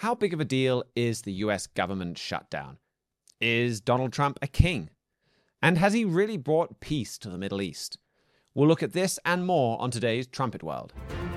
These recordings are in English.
How big of a deal is the US government shutdown? Is Donald Trump a king? And has he really brought peace to the Middle East? We'll look at this and more on today's Trumpet World.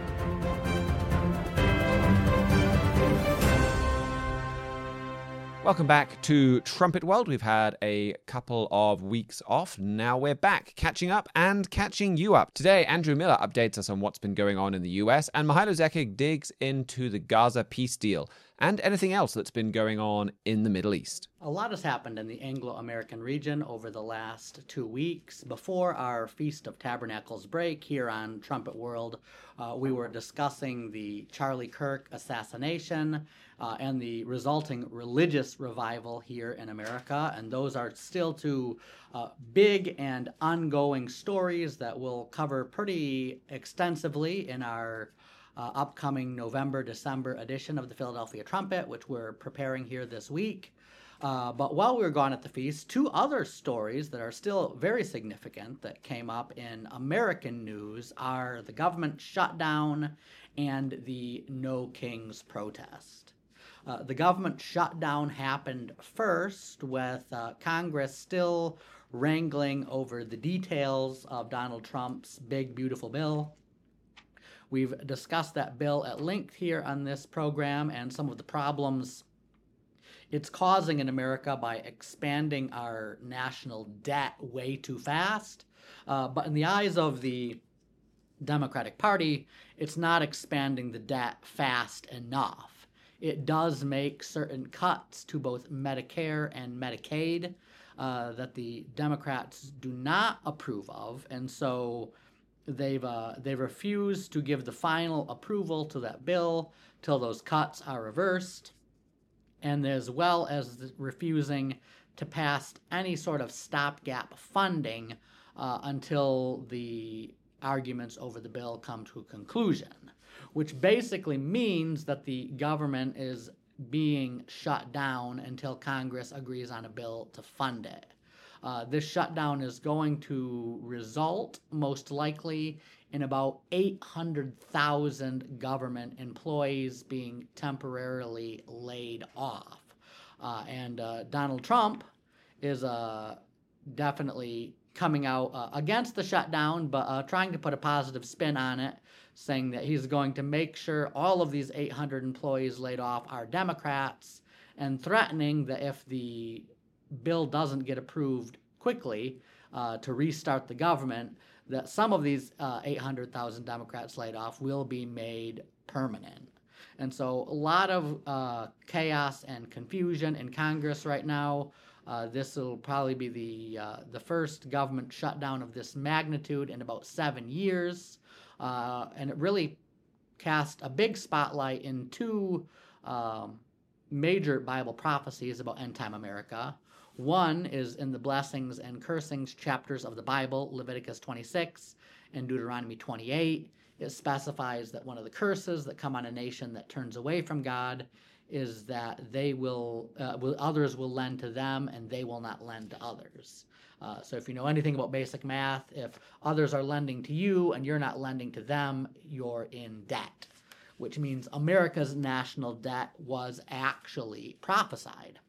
Welcome back to Trumpet World. We've had a couple of weeks off. Now we're back, catching up and catching you up. Today, Andrew Miller updates us on what's been going on in the US, and Mihailo Zekic digs into the Gaza peace deal and anything else that's been going on in the Middle East. A lot has happened in the Anglo-American region over the last 2 weeks. Before our Feast of Tabernacles break here on Trumpet World, we were discussing the Charlie Kirk assassination and the resulting religious revival here in America. And those are still two big and ongoing stories that we'll cover pretty extensively in our upcoming November-December edition of the Philadelphia Trumpet, which we're preparing here this week. But while we were gone at the feast, two other stories that are still very significant that came up in American news are the government shutdown and the No Kings protest. The government shutdown happened first with Congress still wrangling over the details of Donald Trump's big, beautiful bill. We've discussed that bill at length here on this program and some of the problems it's causing in America by expanding our national debt way too fast. But in the eyes of the Democratic Party, it's not expanding the debt fast enough. It does make certain cuts to both Medicare and Medicaid that the Democrats do not approve of, and so they've refused to give the final approval to that bill till those cuts are reversed, and as well as refusing to pass any sort of stopgap funding until the arguments over the bill come to a conclusion, which basically means that the government is being shut down until Congress agrees on a bill to fund it. This shutdown is going to result, most likely, in about 800,000 government employees being temporarily laid off. And Donald Trump is definitely coming out against the shutdown, but trying to put a positive spin on it, saying that he's going to make sure all of these 800 employees laid off are Democrats, and threatening that if the bill doesn't get approved quickly to restart the government, that some of these 800,000 Democrats laid off will be made permanent. And so a lot of chaos and confusion in Congress right now. This will probably be the first government shutdown of this magnitude in about 7 years. And it really cast a big spotlight in two major Bible prophecies about end-time America. One is in the blessings and cursings chapters of the Bible, Leviticus 26 and Deuteronomy 28. It specifies that one of the curses that come on a nation that turns away from God is that they others will lend to them and they will not lend to others. So if you know anything about basic math, if others are lending to you and you're not lending to them, you're in debt, which means America's national debt was actually prophesied.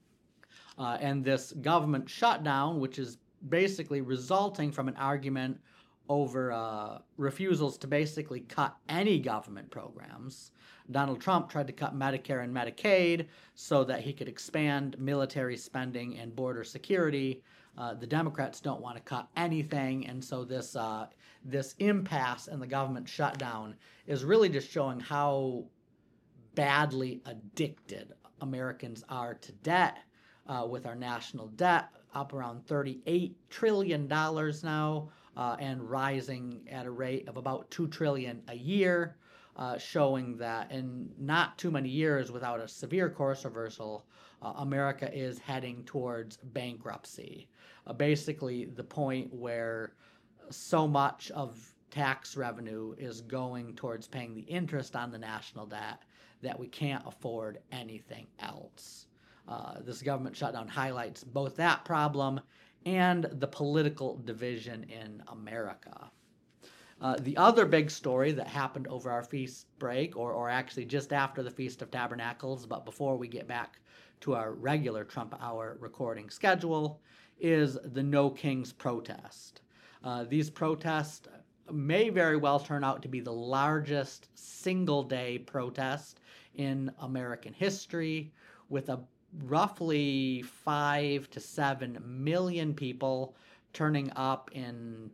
And this government shutdown, which is basically resulting from an argument over refusals to basically cut any government programs. Donald Trump tried to cut Medicare and Medicaid so that he could expand military spending and border security. The Democrats don't want to cut anything, and so this impasse and the government shutdown is really just showing how badly addicted Americans are to debt, with our national debt up around $38 trillion now, and rising at a rate of about $2 trillion a year, showing that in not too many years without a severe course reversal, America is heading towards bankruptcy. Basically the point where so much of tax revenue is going towards paying the interest on the national debt that we can't afford anything else. This government shutdown highlights both that problem and the political division in America. The other big story that happened over our feast break, or actually just after the Feast of Tabernacles, but before we get back to our regular Trump Hour recording schedule, is the No Kings protest. These protests may very well turn out to be the largest single-day protest in American history, with a roughly 5 to 7 million people turning up in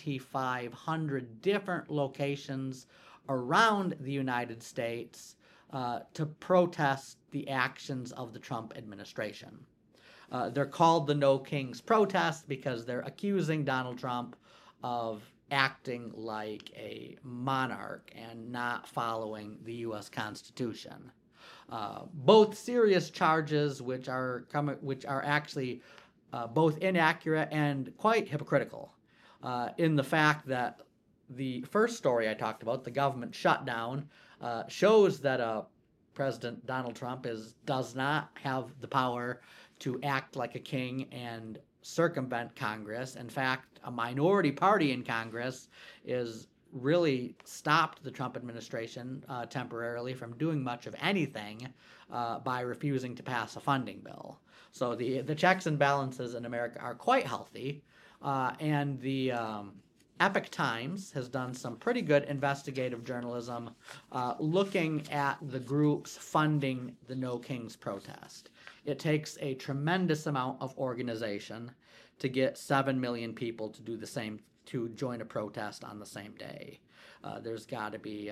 2,500 different locations around the United States to protest the actions of the Trump administration. They're called the No Kings protests because they're accusing Donald Trump of acting like a monarch and not following the U.S. Constitution. Both serious charges, which are actually both inaccurate and quite hypocritical, in the fact that the first story I talked about, the government shutdown, shows that President Donald Trump does not have the power to act like a king and circumvent Congress. In fact, a minority party in Congress is really stopped the Trump administration temporarily from doing much of anything by refusing to pass a funding bill. So the checks and balances in America are quite healthy, and the Epoch Times has done some pretty good investigative journalism looking at the groups funding the No Kings protest. It takes a tremendous amount of organization to get 7 million people to do the same, to join a protest on the same day. There's got to be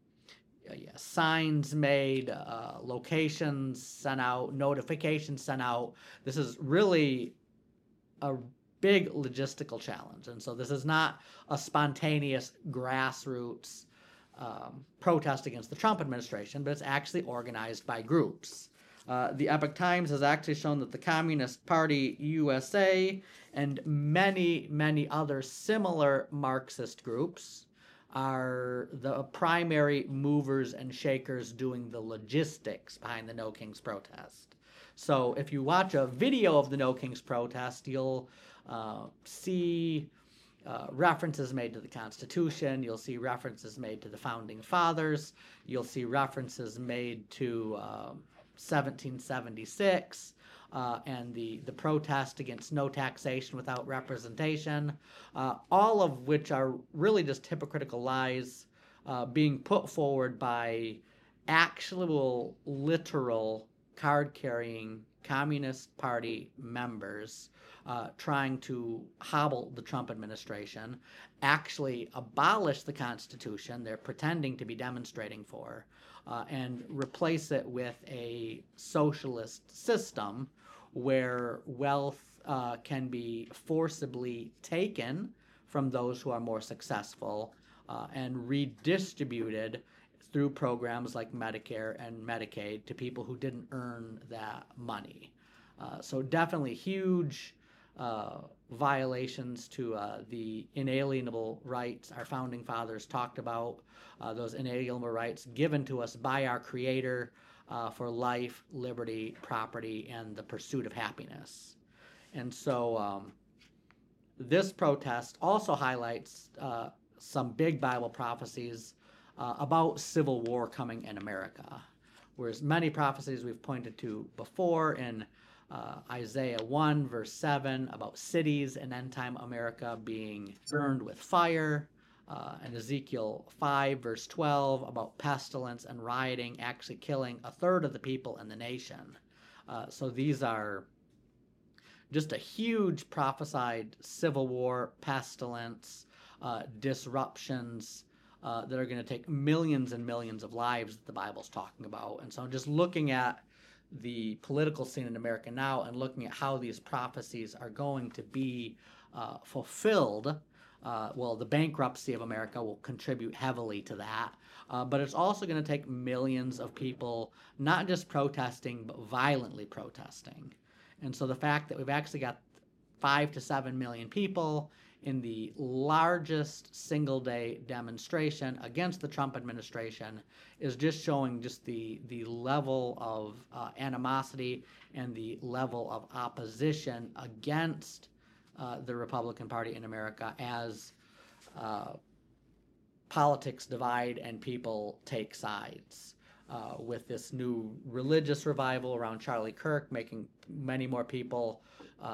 signs made, locations sent out, notifications sent out. This is really a big logistical challenge. And so this is not a spontaneous grassroots protest against the Trump administration, but it's actually organized by groups. The Epoch Times has actually shown that the Communist Party USA and many, many other similar Marxist groups are the primary movers and shakers doing the logistics behind the No Kings protest. So if you watch a video of the No Kings protest, you'll see references made to the Constitution, you'll see references made to the Founding Fathers, you'll see references made to 1776, and the protest against no taxation without representation, all of which are really just hypocritical lies being put forward by actual, literal, card-carrying Communist Party members trying to hobble the Trump administration, actually abolish the Constitution they're pretending to be demonstrating for, and replace it with a socialist system where wealth can be forcibly taken from those who are more successful and redistributed through programs like Medicare and Medicaid to people who didn't earn that money. So definitely huge violations to the inalienable rights our founding fathers talked about, those inalienable rights given to us by our Creator for life, liberty, property, and the pursuit of happiness. And so this protest also highlights some big Bible prophecies about civil war coming in America. Whereas many prophecies we've pointed to before in Isaiah 1 verse 7 about cities in end-time America being burned with fire, and Ezekiel 5 verse 12 about pestilence and rioting actually killing a third of the people in the nation. So these are just a huge prophesied civil war, pestilence, disruptions that are going to take millions and millions of lives that the Bible's talking about. And so just looking at the political scene in America now and looking at how these prophecies are going to be fulfilled, well, the bankruptcy of America will contribute heavily to that. But it's also going to take millions of people not just protesting, but violently protesting. And so the fact that we've actually got 5 to 7 million people in the largest single-day demonstration against the Trump administration is just showing just the level of animosity and the level of opposition against the Republican Party in America as politics divide and people take sides. With this new religious revival around Charlie Kirk, making many more people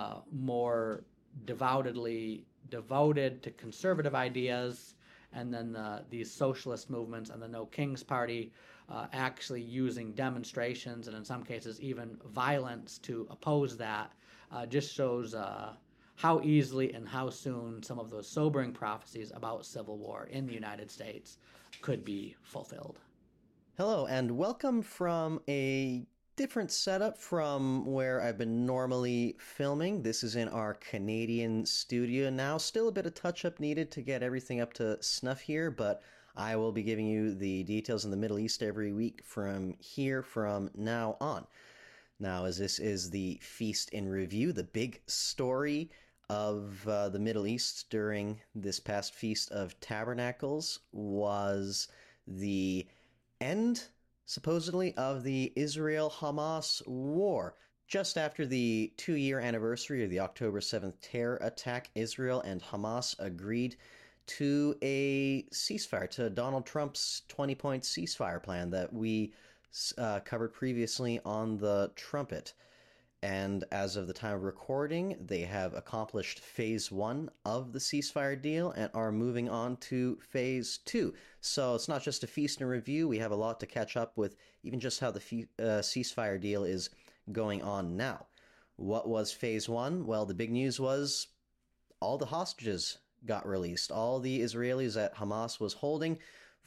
more devoutedly devoted to conservative ideas, and then these socialist movements and the No Kings Party actually using demonstrations and in some cases even violence to oppose that, just shows how easily and how soon some of those sobering prophecies about civil war in the United States could be fulfilled. Hello, and welcome from a different setup from where I've been normally filming. This is in our Canadian studio now. Still a bit of touch-up needed to get everything up to snuff here, but I will be giving you the details in the Middle East every week from here from now on. Now, as this is the Feast in Review, the big story of the Middle East during this past Feast of Tabernacles was the end, supposedly, of the Israel-Hamas war. Just after the 2-year anniversary of the October 7th terror attack, Israel and Hamas agreed to a ceasefire, to Donald Trump's 20-point ceasefire plan that we covered previously on the Trumpet. And as of the time of recording, they have accomplished phase 1 of the ceasefire deal and are moving on to phase 2. So it's not just a feast and review. We have a lot to catch up with, even just how the ceasefire deal is going on now. What was phase 1? Well, the big news was all the hostages got released. All the Israelis that Hamas was holding,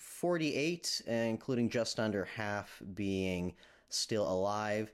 48, including just under half being still alive,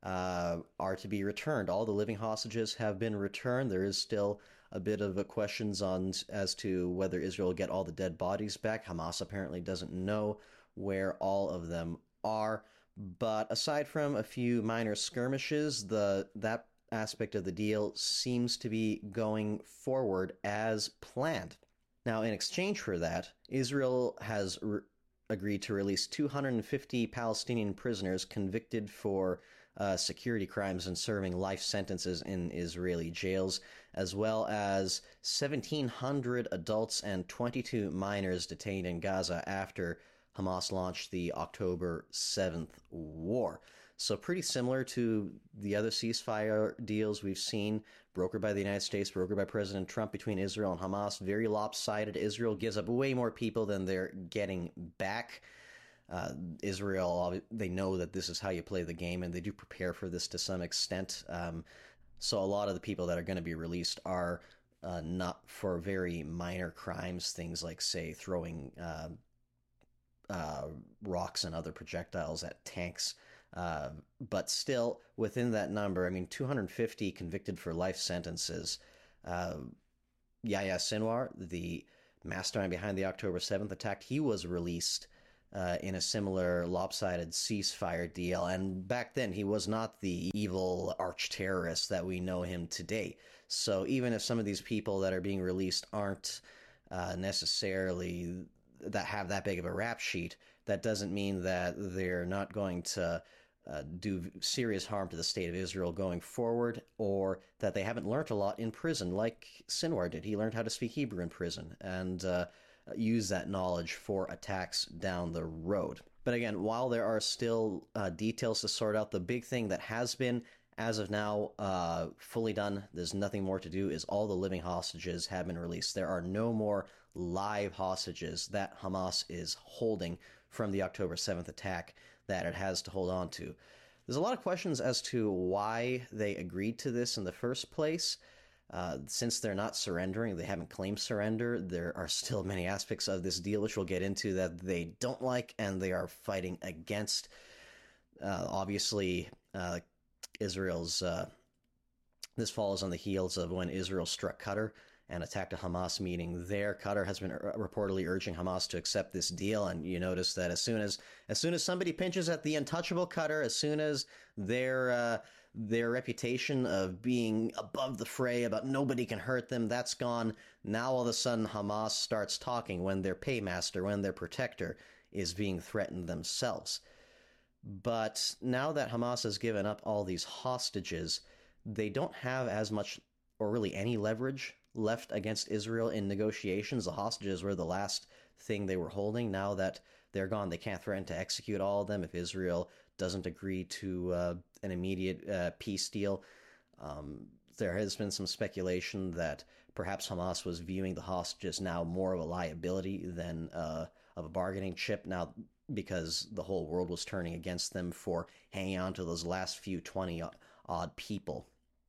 are to be returned. All the living hostages have been returned. There is still a bit of questions as to whether Israel will get all the dead bodies back. Hamas apparently doesn't know where all of them are. But aside from a few minor skirmishes, that aspect of the deal seems to be going forward as planned. Now, in exchange for that, Israel has agreed to release 250 Palestinian prisoners convicted for security crimes and serving life sentences in Israeli jails, as well as 1,700 adults and 22 minors detained in Gaza after Hamas launched the October 7th war. So pretty similar to the other ceasefire deals we've seen, brokered by the United States, brokered by President Trump between Israel and Hamas. Very lopsided. Israel gives up way more people than they're getting back. Israel, they know that this is how you play the game, and they do prepare for this to some extent. So a lot of the people that are going to be released are not for very minor crimes, things like, say, throwing rocks and other projectiles at tanks. But still, within that number, I mean, 250 convicted for life sentences. Yahya Sinwar, the mastermind behind the October 7th attack, he was released in a similar lopsided ceasefire deal. And back then, he was not the evil arch-terrorist that we know him today. So even if some of these people that are being released aren't necessarily that have that big of a rap sheet, that doesn't mean that they're not going to do serious harm to the state of Israel going forward, or that they haven't learned a lot in prison like Sinwar did. He learned how to speak Hebrew in prison and use that knowledge for attacks down the road. But again, while there are still details to sort out, the big thing that has been, as of now, fully done, there's nothing more to do, is all the living hostages have been released. There are no more live hostages that Hamas is holding from the October 7th attack that it has to hold on to. There's a lot of questions as to why they agreed to this in the first place. Since they're not surrendering, they haven't claimed surrender, there are still many aspects of this deal, which we'll get into, that they don't like and they are fighting against. Obviously, Israel's... this follows on the heels of when Israel struck Qatar and attacked a Hamas meeting there. Qatar has been reportedly urging Hamas to accept this deal, and you notice that as soon as somebody pinches at the untouchable Qatar, as soon as their reputation of being above the fray, about nobody can hurt them, that's gone. Now all of a sudden Hamas starts talking when their paymaster, when their protector is being threatened themselves. But now that Hamas has given up all these hostages, they don't have as much or really any leverage left against Israel in negotiations. The hostages were the last thing they were holding. Now that they're gone, they can't threaten to execute all of them if Israel doesn't agree to an immediate peace deal. There has been some speculation that perhaps Hamas was viewing the hostages now more of a liability than of a bargaining chip now, because the whole world was turning against them for hanging on to those last few 20-odd people.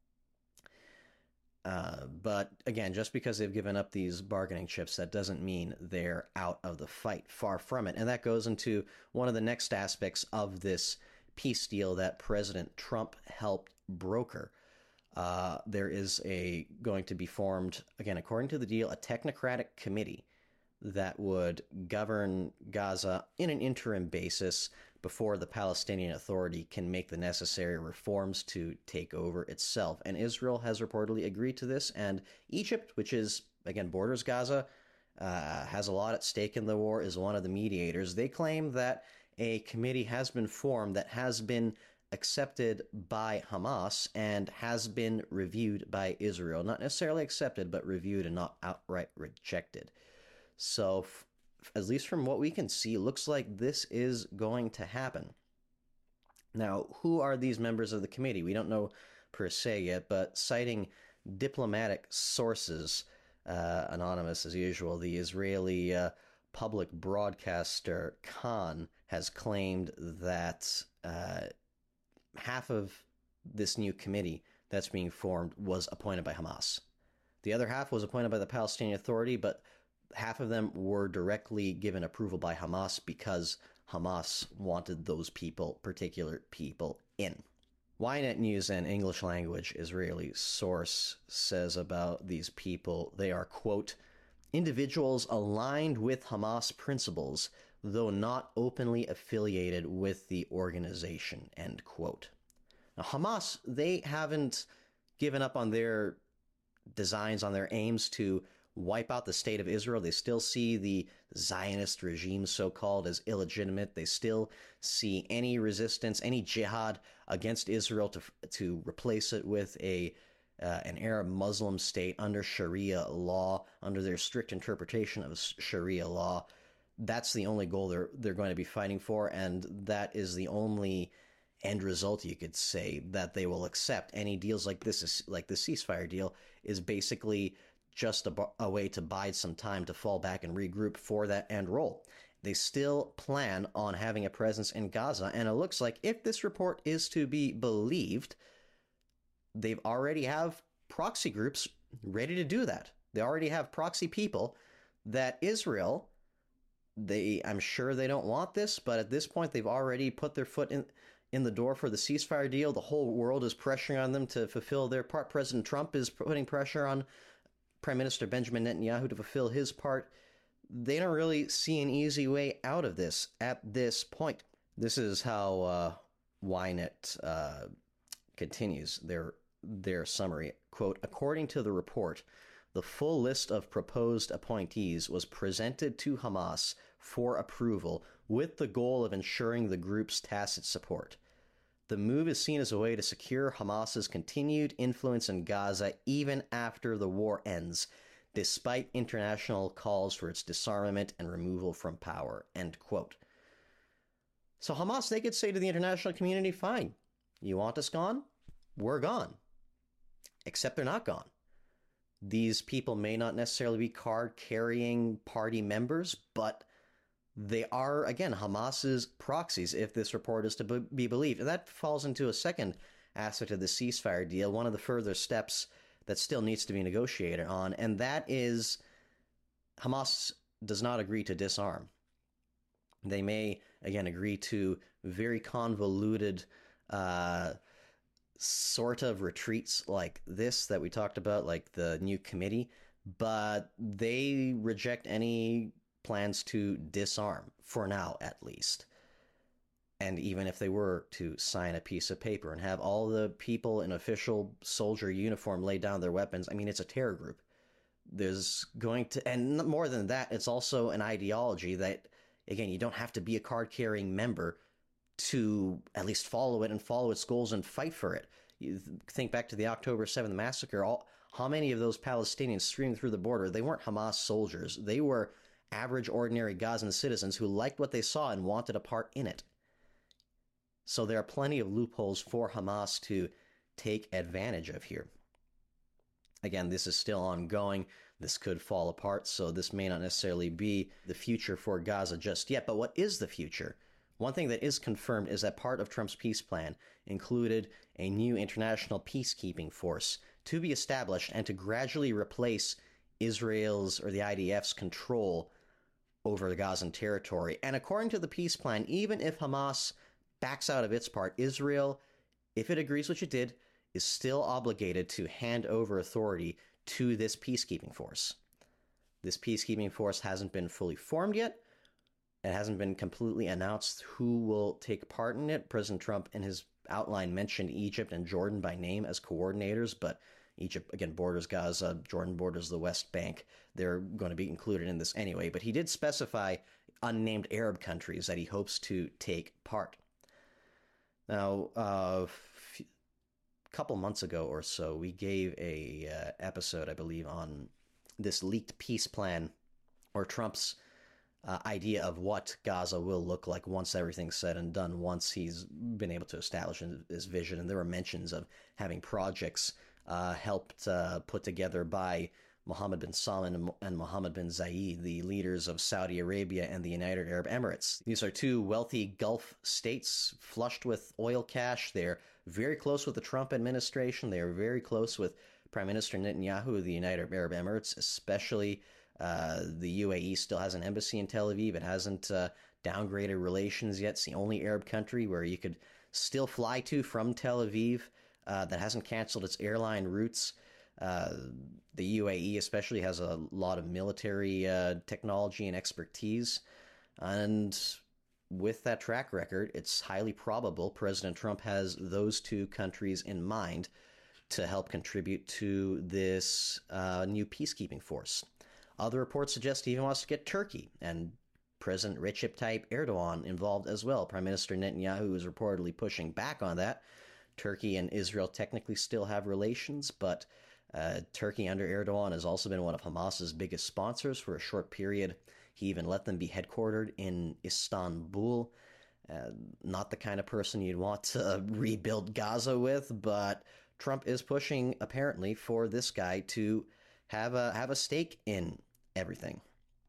But again, just because they've given up these bargaining chips, that doesn't mean they're out of the fight. Far from it. And that goes into one of the next aspects of this peace deal that President Trump helped broker. There is going to be formed, again, according to the deal, a technocratic committee that would govern Gaza in an interim basis before the Palestinian Authority can make the necessary reforms to take over itself. And Israel has reportedly agreed to this, and Egypt, which is, again, borders Gaza, has a lot at stake in the war, is one of the mediators. They claim that a committee has been formed that has been accepted by Hamas and has been reviewed by Israel. Not necessarily accepted, but reviewed and not outright rejected. So, at least from what we can see, looks like this is going to happen. Now, who are these members of the committee? We don't know per se yet, but citing diplomatic sources, anonymous as usual, the Israeli public broadcaster Khan has claimed that half of this new committee that's being formed was appointed by Hamas. The other half was appointed by the Palestinian Authority, but half of them were directly given approval by Hamas because Hamas wanted those particular people in. Ynet News, an English language Israeli source, says about these people, they are, quote, individuals aligned with Hamas principles, though not openly affiliated with the organization, end quote. Now, Hamas, they haven't given up on their designs, on their aims to wipe out the state of Israel. They still see the Zionist regime, so-called, as illegitimate. They still see any resistance, any jihad against Israel to replace it with an Arab Muslim state under Sharia law, under their strict interpretation of Sharia law. That's the only goal they're going to be fighting for, and that is the only end result, you could say, that they will accept. Any deals like this, like the ceasefire deal, is basically just a way to bide some time to fall back and regroup for that end role. They still plan on having a presence in Gaza, and it looks like, if this report is to be believed, they already have proxy groups ready to do that. They already have proxy people that Israel, I'm sure they don't want this, but at this point they've already put their foot in the door for the ceasefire deal. The whole world is pressuring on them to fulfill their part. President Trump is putting pressure on Prime Minister Benjamin Netanyahu to fulfill his part. They don't really see an easy way out of this at this point. This is how Ynet continues their summary. Quote, according to the report, the full list of proposed appointees was presented to Hamas for approval with the goal of ensuring the group's tacit support. The move is seen as a way to secure Hamas's continued influence in Gaza even after the war ends, despite international calls for its disarmament and removal from power, end quote. So Hamas, they could say to the international community, fine, you want us gone? We're gone. Except they're not gone. These people may not necessarily be card-carrying party members, but they are, again, Hamas's proxies, if this report is to be believed. And that falls into a second aspect of the ceasefire deal, one of the further steps that still needs to be negotiated on, and that is Hamas does not agree to disarm. They may, again, agree to very convoluted sort of retreats like this that we talked about, like the new committee, but they reject any plans to disarm, for now at least. And even if they were to sign a piece of paper and have all the people in official soldier uniform lay down their weapons, I mean, it's a terror group. There's going to, and more than that, it's also an ideology that, again, you don't have to be a card-carrying member to at least follow it and follow its goals and fight for it. You think back to the October 7th massacre, how many of those Palestinians streaming through the border, they weren't Hamas soldiers. They were average, ordinary Gazan citizens who liked what they saw and wanted a part in it. So there are plenty of loopholes for Hamas to take advantage of here. Again, this is still ongoing. This could fall apart, so this may not necessarily be the future for Gaza just yet. But what is the future? One thing that is confirmed is that part of Trump's peace plan included a new international peacekeeping force to be established and to gradually replace Israel's or the IDF's control over the Gazan territory. And according to the peace plan, even if Hamas backs out of its part, Israel, if it agrees, which it did, is still obligated to hand over authority to this peacekeeping force. This peacekeeping force hasn't been fully formed yet. It hasn't been completely announced who will take part in it. President Trump in his outline mentioned Egypt and Jordan by name as coordinators, but Egypt, again, borders Gaza, Jordan borders the West Bank. They're going to be included in this anyway, but he did specify unnamed Arab countries that he hopes to take part. Now, a couple months ago or so, we gave a episode, I believe, on this leaked peace plan, or Trump's idea of what Gaza will look like once everything's said and done, once he's been able to establish his vision. And there were mentions of having projects helped put together by Mohammed bin Salman and Mohammed bin Zayed, the leaders of Saudi Arabia and the United Arab Emirates. These are two wealthy Gulf states flushed with oil cash. They're very close with the Trump administration. They are very close with Prime Minister Netanyahu of the United Arab Emirates, especially the UAE still has an embassy in Tel Aviv. It hasn't downgraded relations yet. It's the only Arab country where you could still fly to from Tel Aviv that hasn't canceled its airline routes. The UAE especially has a lot of military technology and expertise. And with that track record, it's highly probable President Trump has those two countries in mind to help contribute to this new peacekeeping force. Other reports suggest he even wants to get Turkey and President Recep Tayyip Erdogan involved as well. Prime Minister Netanyahu is reportedly pushing back on that. Turkey and Israel technically still have relations, but Turkey under Erdogan has also been one of Hamas's biggest sponsors for a short period. He even let them be headquartered in Istanbul. Not the kind of person you'd want to rebuild Gaza with, but Trump is pushing, apparently, for this guy to have a stake in everything.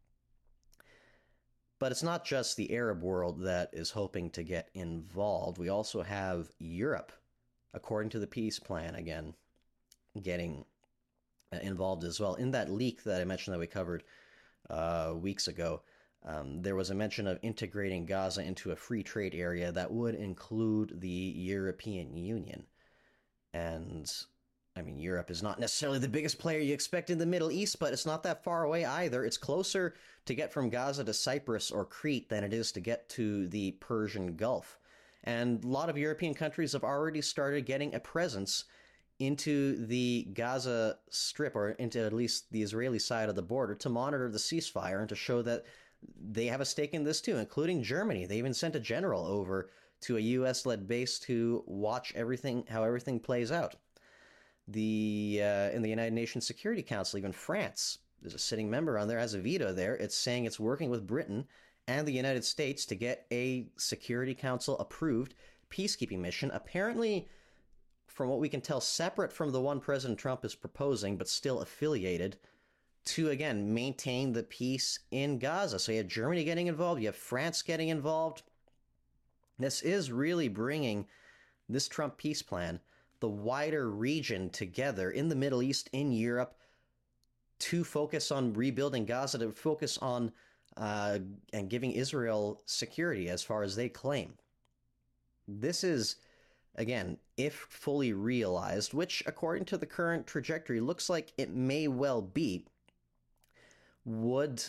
But it's not just the Arab world that is hoping to get involved. We also have Europe, according to the peace plan, again, getting involved as well. In that leak that I mentioned that we covered weeks ago, there was a mention of integrating Gaza into a free trade area that would include the European Union. And I mean, Europe is not necessarily the biggest player you expect in the Middle East, but it's not that far away either. It's closer to get from Gaza to Cyprus or Crete than it is to get to the Persian Gulf. And a lot of European countries have already started getting a presence into the Gaza Strip, or into at least the Israeli side of the border, to monitor the ceasefire and to show that they have a stake in this too, including Germany. They even sent a general over to a U.S.-led base to watch how everything plays out. In the United Nations Security Council, even France, there's a sitting member on there, has a veto there. It's saying it's working with Britain and the United States to get a Security Council approved peacekeeping mission, apparently, from what we can tell, separate from the one President Trump is proposing, but still affiliated, to, again, maintain the peace in Gaza. So you have Germany getting involved, you have France getting involved. This is really bringing this Trump peace plan, the wider region, together in the Middle East, in Europe, to focus on rebuilding Gaza, to focus on and giving Israel security as far as they claim. This is, again, if fully realized, which according to the current trajectory looks like it may well be, would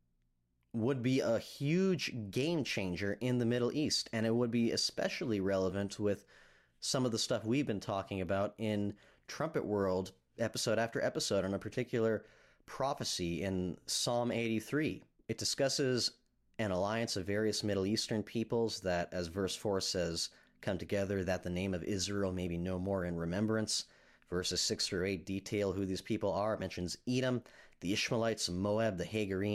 be a huge game changer in the Middle East. And it would be especially relevant with some of the stuff we've been talking about in Trumpet World, episode after episode, on a particular prophecy in Psalm 83. It discusses an alliance of various Middle Eastern peoples that, as verse 4 says, come together that the name of Israel may be no more in remembrance. Verses 6 through 8 detail who these people are. It mentions Edom, the Ishmaelites, Moab, the Hagarenes,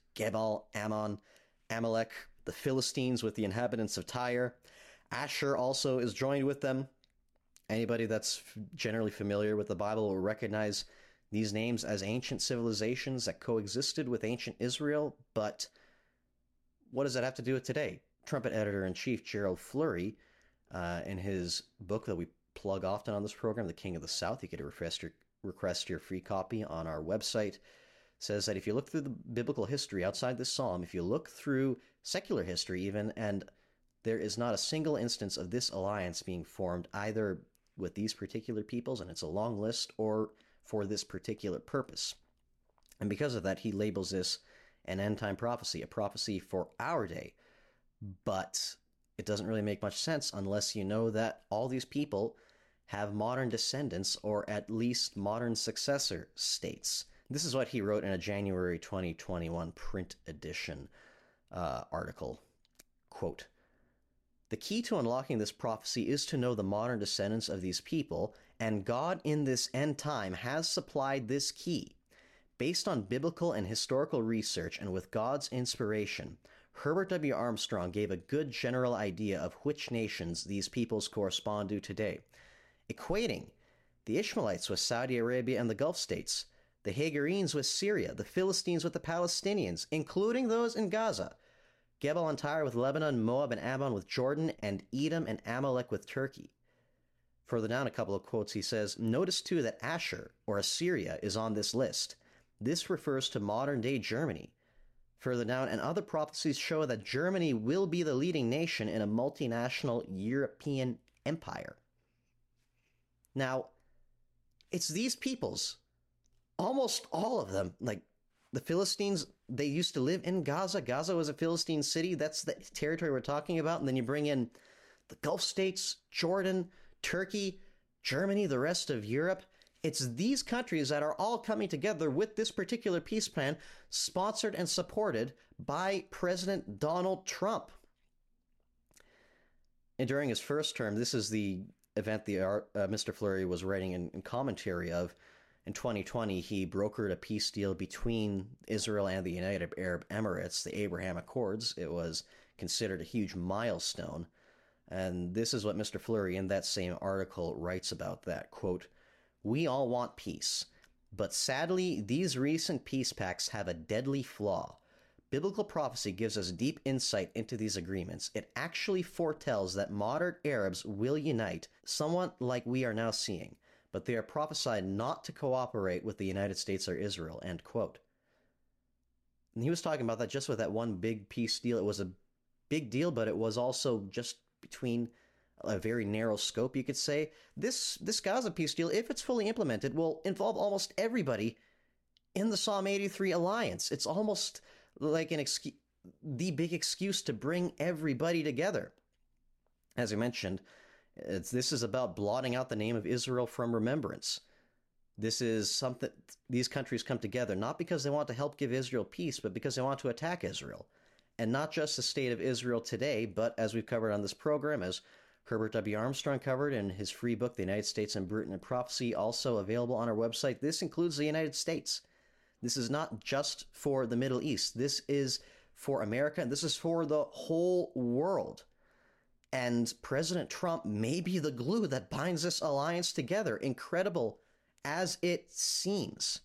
Gebal, Ammon, Amalek, the Philistines with the inhabitants of Tyre. Asher also is joined with them. Anybody that's generally familiar with the Bible will recognize these names as ancient civilizations that coexisted with ancient Israel, but what does that have to do with today? Trumpet editor-in-chief Gerald Flurry, in his book that we plug often on this program, The King of the South, you can request your free copy on our website, says that if you look through the biblical history outside this psalm, if you look through secular history even, and there is not a single instance of this alliance being formed either with these particular peoples, and it's a long list, or for this particular purpose. And because of that, he labels this an end-time prophecy, a prophecy for our day. But it doesn't really make much sense unless you know that all these people have modern descendants, or at least modern successor states. This is what he wrote in a January 2021 print edition article. Quote, "The key to unlocking this prophecy is to know the modern descendants of these people, and God in this end time has supplied this key. Based on biblical and historical research and with God's inspiration, Herbert W. Armstrong gave a good general idea of which nations these peoples correspond to today, equating the Ishmaelites with Saudi Arabia and the Gulf states, the Hagarenes with Syria, the Philistines with the Palestinians, including those in Gaza, Gebal and Tyre with Lebanon, Moab and Ammon with Jordan, and Edom and Amalek with Turkey." Further down a couple of quotes, he says, "Notice too that Asher, or Assyria, is on this list. This refers to modern-day Germany." Further down, and other prophecies show that Germany will be the leading nation in a multinational European empire. Now, it's these peoples, almost all of them, like the Philistines, they used to live in Gaza. Gaza was a Philistine city. That's the territory we're talking about. And then you bring in the Gulf states, Jordan, Turkey, Germany, the rest of Europe. It's these countries that are all coming together with this particular peace plan, sponsored and supported by President Donald Trump. And during his first term, this is the event Mr. Flurry was writing in commentary of. In 2020, he brokered a peace deal between Israel and the United Arab Emirates, the Abraham Accords. It was considered a huge milestone. And this is what Mr. Flurry in that same article writes about that. Quote, "We all want peace, but sadly, these recent peace pacts have a deadly flaw. Biblical prophecy gives us deep insight into these agreements. It actually foretells that modern Arabs will unite, somewhat like we are now seeing, but they are prophesied not to cooperate with the United States or Israel," end quote. And he was talking about that just with that one big peace deal. It was a big deal, but it was also just between a very narrow scope, you could say. This Gaza peace deal, if it's fully implemented, will involve almost everybody in the Psalm 83 alliance. It's almost like the big excuse to bring everybody together. As I mentioned, this is about blotting out the name of Israel from remembrance. This is something these countries come together not because they want to help give Israel peace, but because they want to attack Israel. And not just the state of Israel today, but as we've covered on this program, as Herbert W. Armstrong covered in his free book, The United States and Britain in Prophecy, also available on our website, this includes the United States. This is not just for the Middle East. This is for America, and this is for the whole world. And President Trump may be the glue that binds this alliance together, incredible as it seems.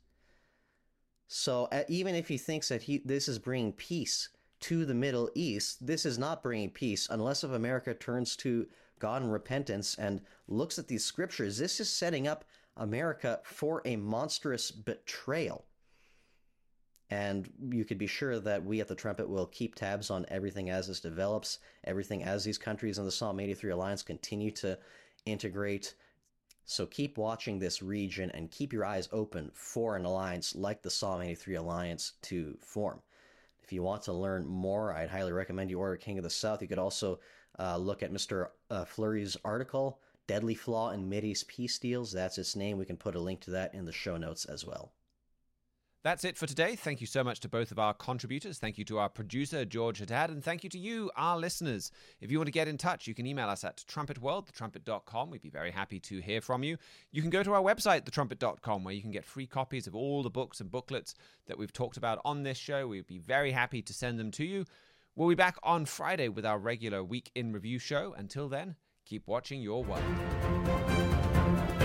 So even if he thinks that this is bringing peace to the Middle East, this is not bringing peace unless if America turns to God in repentance and looks at these scriptures. This is setting up America for a monstrous betrayal. And you could be sure that we at the Trumpet will keep tabs on everything as this develops, everything as these countries in the Psalm 83 Alliance continue to integrate. So keep watching this region and keep your eyes open for an alliance like the Psalm 83 Alliance to form. If you want to learn more, I'd highly recommend you order King of the South. You could also look at Mr. Flurry's article, Deadly Flaw in Mideast Peace Deals. That's its name. We can put a link to that in the show notes as well. That's it for today. Thank you so much to both of our contributors. Thank you to our producer, George Haddad, and thank you to you, our listeners. If you want to get in touch, you can email us at trumpetworld@thetrumpet.com. We'd be very happy to hear from you. You can go to our website, thetrumpet.com, where you can get free copies of all the books and booklets that we've talked about on this show. We'd be very happy to send them to you. We'll be back on Friday with our regular Week in Review show. Until then, keep watching your world.